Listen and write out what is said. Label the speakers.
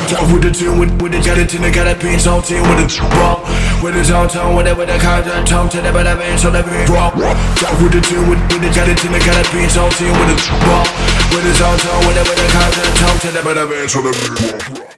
Speaker 1: Talk with the tune, with the gelatin, I got a piece on team with the rock. With his own tone, with the content, tongue to the better man, so let me rock. Talk with the tune, with the gelatin, I got a piece on team with the rock. With his own tone, with the content, tongue to the better man, so let me rock.